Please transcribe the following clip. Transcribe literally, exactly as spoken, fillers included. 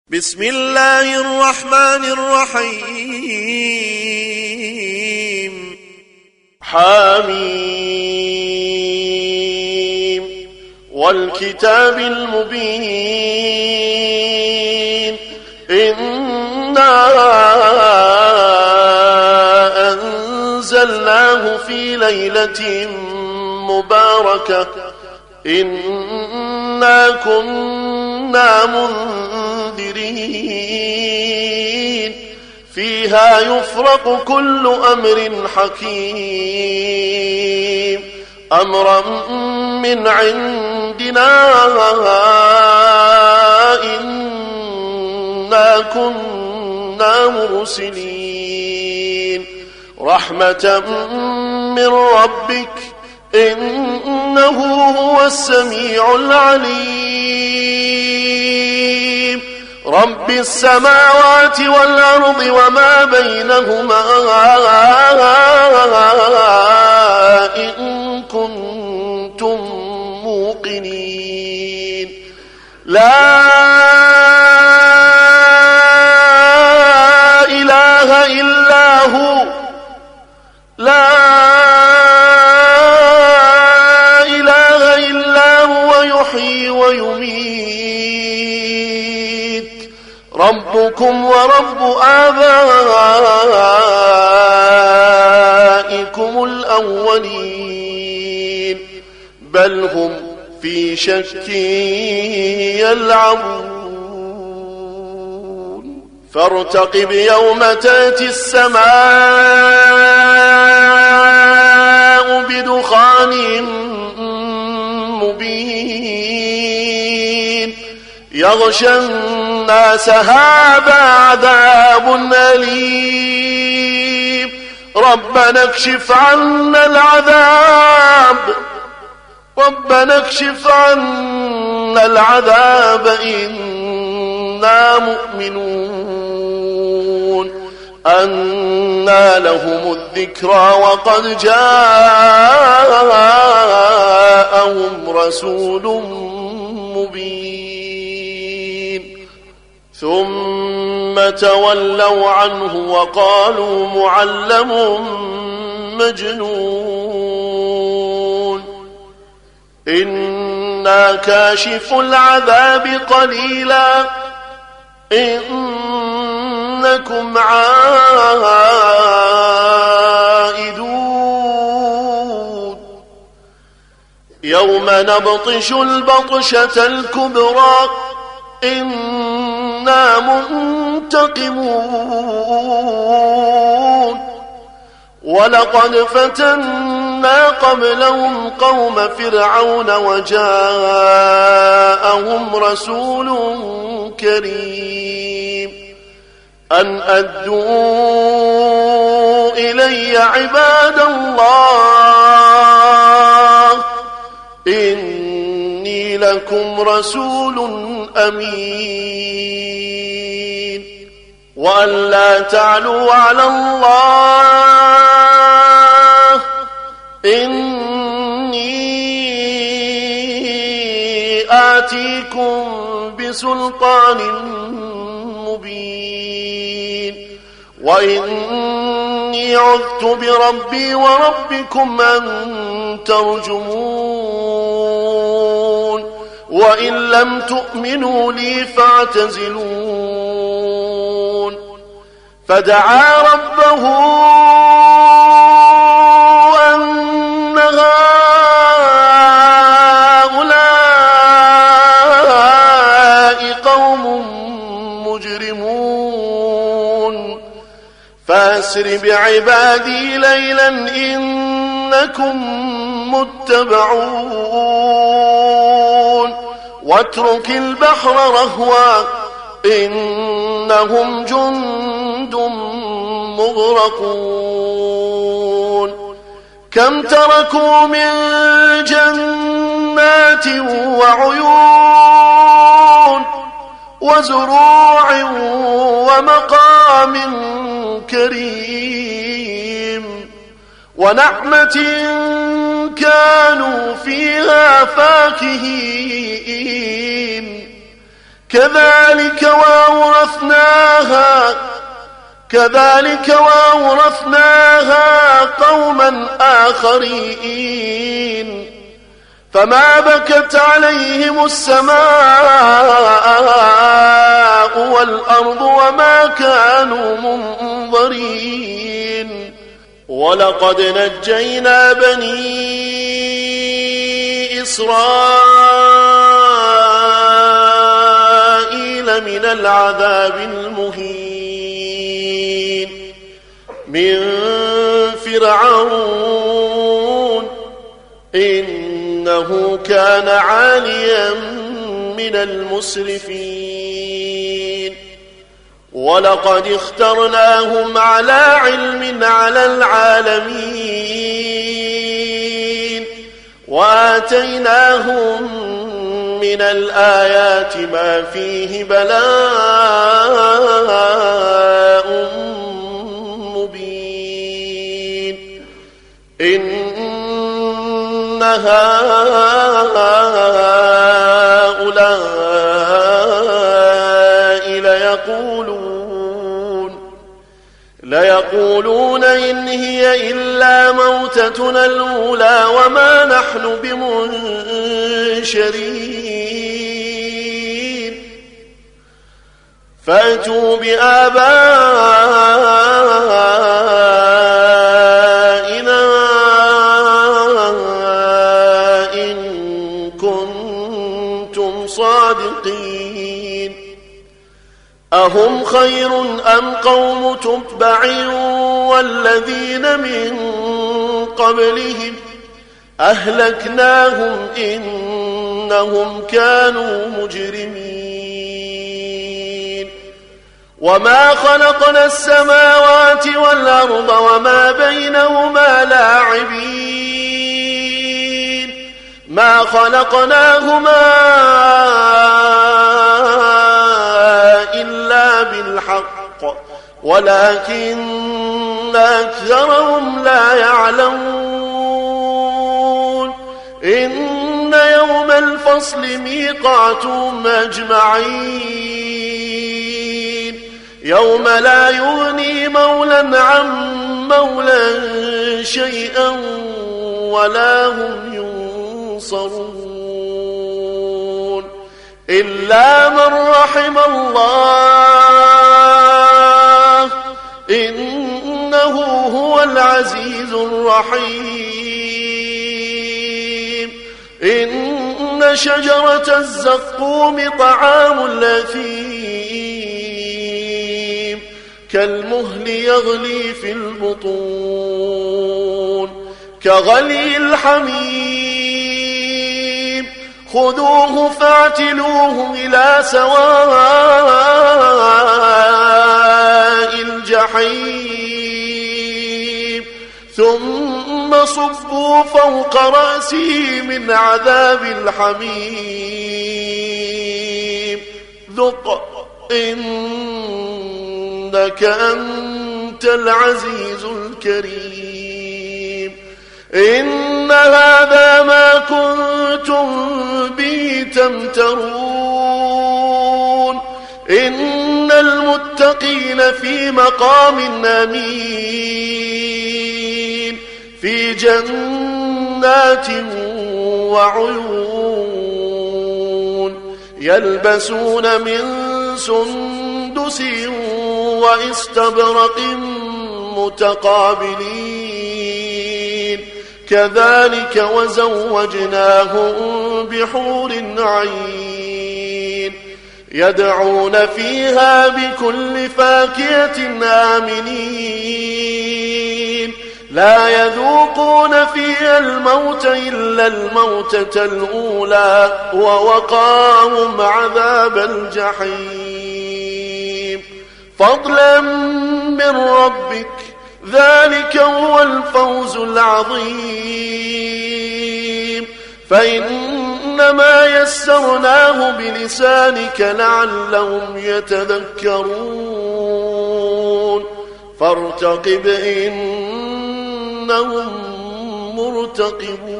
بسم الله الرحمن الرحيم. حميم والكتاب المبين إنا أنزلناه في ليلة مباركة إنا كنا منذرين فيها يفرق كل أمر حكيم أمرا من عندنا إنا كنا مرسلين رحمة من ربك إنه هو السميع العليم رب السماوات والأرض وما بينهما إن كنتم موقنين لا إله إلا هو لا إله إلا هو يحيي ويميت ربكم ورب آبائكم الأولين بل هم في شك يلعبون فارتقب يوم تأتي السماء بدخان مبين يغشى الناس هذا عذاب أليم ربنا اكشف عنا العذاب ربنا اكشف عنا العذاب إنا مؤمنون أنى لهم الذكرى وقد جاءهم رسول مبين ثم تولوا عنه وقالوا معلم مجنون إنا كاشف العذاب قليلا إنكم عائدون يوم نبطش البطشة الكبرى إنا منتقمون ولقد فتنا قبلهم قوم فرعون وجاءهم رسول كريم أن أدوا إلي عباد الله إني لكم رسول أمين وأن لا تعلوا على الله إني آتيكم بسلطان مبين وإني عذت بربي وربكم أن ترجمون وإن لم تؤمنوا لي فاعتزلون فدعا ربه أن هؤلاء قوم مجرمون فأسر بعبادي ليلا إنكم متبعون واترك البحر رهوا إنهم جند مغرقون كم تركوا من جنات وعيون وزروع ومقام كريم ونعمة كانوا فيها فاكهين كذلك وأورثناها كذلك وأورثناها قوما آخرين فما بكت عليهم السماء والأرض وما كانوا منظرين ولقد نجينا بني إسرائيل من العذاب المهين من فرعون إنه كان عاليا من المسرفين ولقد اخترناهم على علم على العالمين وآتيناهم من الآيات ما فيه بلاء مبين إن هؤلاء ليقولون ليقولون إن هي إلا موتتنا الأولى وما نحن بمنشرين فأتوا بآبائنا إن كنتم صادقين أهم خير أم قوم تبع والذين من قبلهم أهلكناهم إنهم كانوا مجرمين وما خلقنا السماوات والأرض وما بينهما لاعبين ما خلقناهما إلا بالحق ولكن أكثرهم لا يعلمون إن يوم الفصل ميقاتهم أجمعين يوم لا يغني مولا عن مولا شيئا ولا هم ينصرون إلا من رحم الله إنه هو العزيز الرحيم إن شجرة الزقوم طعام الأثيم كالمهل يغلي في البطون كغلي الحميم خذوه فاعتلوه إلى سواء الجحيم ثم صبوا فوق رأسه من عذاب الحميم ذق إنك أنت العزيز الكريم إن هذا ما كنتم به تمترون إن المتقين في مقام أمين في جنات وعيون يلبسون من سندس واستبرق متقابلين كذلك وزوجناهم بحور عين يدعون فيها بكل فاكهة آمنين لا يذوقون فيها الموت إلا الموتة الأولى ووقاهم عذاب الجحيم فضلا من ربك ذلك هو الفوز العظيم فإنما يسرناه بلسانك لعلهم يتذكرون فارتقب إنهم مرتقبون.